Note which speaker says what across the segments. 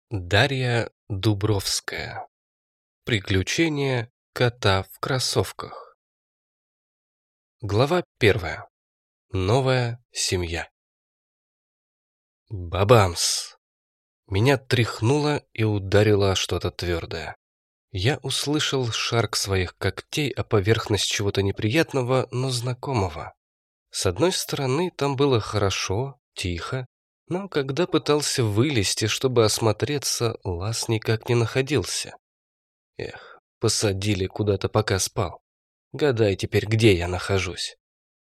Speaker 1: Дарья Дубровская. Приключения кота в кроссовках. Глава 1. Новая семья. Бабамс! Меня тряхнуло и ударило о что-то твердое. Я услышал шарк своих когтей о поверхность чего-то неприятного, но знакомого. С одной стороны, там было хорошо, тихо, но когда пытался вылезти, чтобы осмотреться, лаз никак не находился. Эх, посадили куда-то, пока спал. Гадай теперь, где я нахожусь.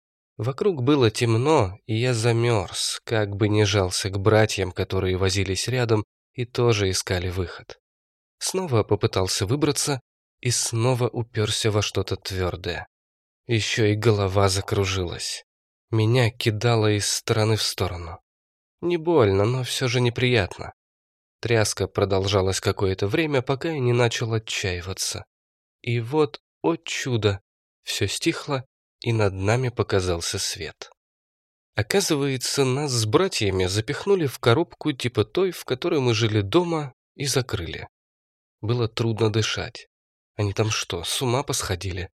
Speaker 1: Вокруг было темно, и я замерз, как бы не жался к братьям, которые возились рядом и тоже искали выход. Снова попытался выбраться и снова уперся во что-то твердое. Еще и голова закружилась. Меня кидало из стороны в сторону. Не больно, но все же неприятно. Тряска продолжалась какое-то время, пока я не начал отчаиваться. И вот, о чудо, все стихло, и над нами показался свет. Оказывается, нас с братьями запихнули в коробку типа той, в которой мы жили дома, и закрыли. Было трудно дышать. Они там что, с ума посходили?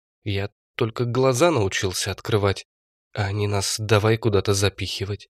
Speaker 1: Я только глаза научился открывать, а они нас давай куда-то запихивать.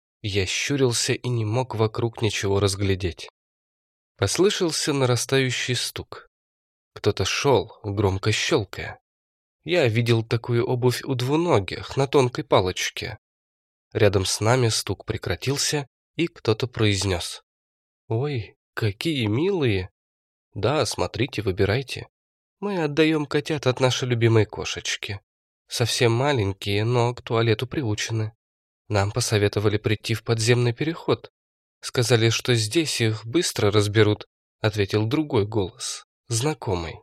Speaker 1: Я щурился и не мог вокруг ничего разглядеть. Послышался нарастающий стук. Кто-то шел, громко щелкая. Я видел такую обувь у двуногих, на тонкой палочке. Рядом с нами стук прекратился, и кто-то произнес: «Ой, какие милые! Да, смотрите, выбирайте. Мы отдаем котят от нашей любимой кошечки. Совсем маленькие, но к туалету приучены. Нам посоветовали прийти в подземный переход. Сказали, что здесь их быстро разберут», — ответил другой голос, знакомый.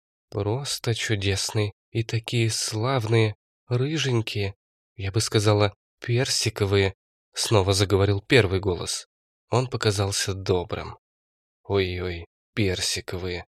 Speaker 1: «Просто чудесные и такие славные, рыженькие, я бы сказала, персиковые», — снова заговорил первый голос. Он показался добрым. «Ой-ой, персиковые.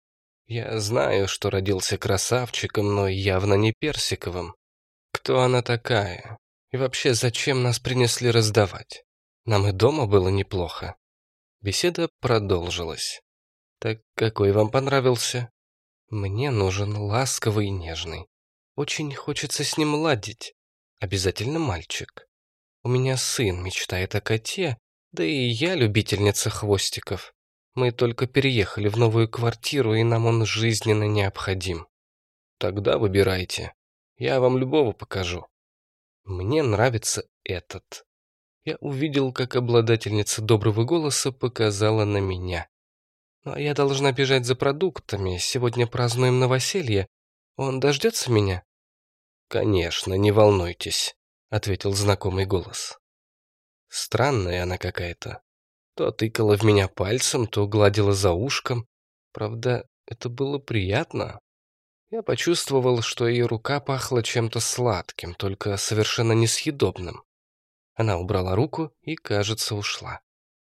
Speaker 1: Я знаю, что родился красавчиком, но явно не персиковым. Кто она такая? И вообще, зачем нас принесли раздавать? Нам и дома было неплохо». Беседа продолжилась. «Так какой вам понравился?» «Мне нужен ласковый и нежный. Очень хочется с ним ладить. Обязательно мальчик. У меня сын мечтает о коте, да и я любительница хвостиков. Мы только переехали в новую квартиру, и нам он жизненно необходим». «Тогда выбирайте. Я вам любого покажу». «Мне нравится этот». Я увидел, как обладательница доброго голоса показала на меня. «Ну, а я должна бежать за продуктами. Сегодня празднуем новоселье. Он дождется меня?» «Конечно, не волнуйтесь», — ответил знакомый голос. Странная она какая-то. То тыкала в меня пальцем, то гладила за ушком. Правда, это было приятно. Я почувствовал, что ее рука пахла чем-то сладким, только совершенно несъедобным. Она убрала руку и, кажется, ушла.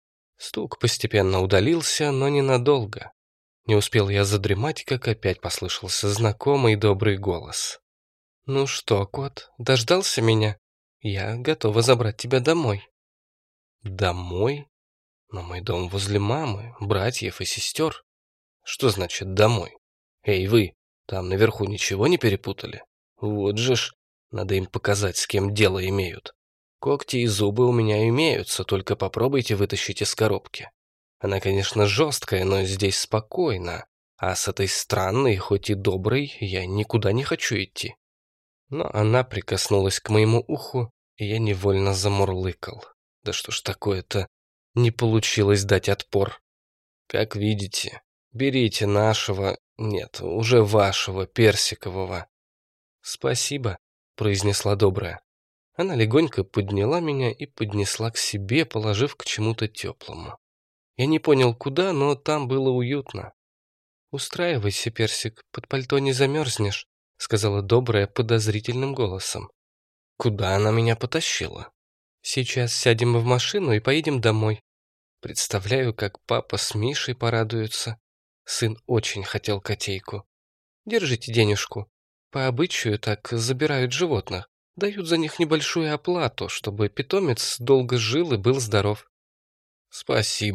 Speaker 1: Стук постепенно удалился, но ненадолго. Не успел я задремать, как опять послышался знакомый добрый голос. «Ну что, кот, дождался меня? Я готова забрать тебя домой». «Домой? Но мой дом возле мамы, братьев и сестер». «Что значит домой? Эй, вы, там наверху ничего не перепутали? Вот же ж, надо им показать, с кем дело имеют. Когти и зубы у меня имеются, только попробуйте вытащить из коробки. Она, конечно, жесткая, но здесь спокойно, а с этой странной, хоть и доброй, я никуда не хочу идти». Но она прикоснулась к моему уху, и я невольно замурлыкал. Да что ж такое-то? Не получилось дать отпор. «Как видите, берите нашего, нет, уже вашего персикового». «Спасибо», — произнесла добрая. Она легонько подняла меня и поднесла к себе, положив к чему-то теплому. Я не понял, куда, но там было уютно. «Устраивайся, персик, под пальто не замерзнешь», — сказала добрая подозрительным голосом. Куда она меня потащила? «Сейчас сядем в машину и поедем домой». Представляю, как папа с Мишей порадуются. Сын очень хотел котейку. «Держите денежку. По обычаю так забирают животных. Дают за них небольшую оплату, чтобы питомец долго жил и был здоров». «Спасибо»,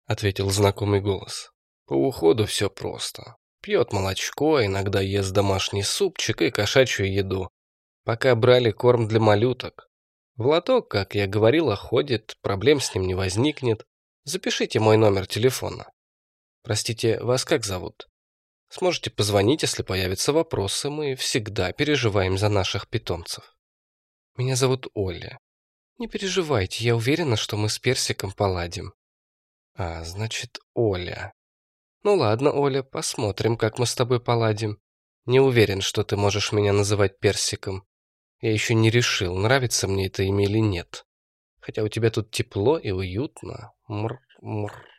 Speaker 1: — ответил знакомый голос. «По уходу все просто. Пьет молочко, иногда ест домашний супчик и кошачью еду. Пока брали корм для малюток. В лоток, как я говорила, ходит, проблем с ним не возникнет. Запишите мой номер телефона. Простите, вас как зовут? Сможете позвонить, если появятся вопросы. Мы всегда переживаем за наших питомцев. Меня зовут Оля. Не переживайте, я уверена, что мы с Персиком поладим. А, значит, Оля. Ну ладно, Оля, посмотрим, как мы с тобой поладим. Не уверен, что ты можешь меня называть Персиком. Я еще не решил, нравится мне это имя или нет. Хотя у тебя тут тепло и уютно. Мур, мур.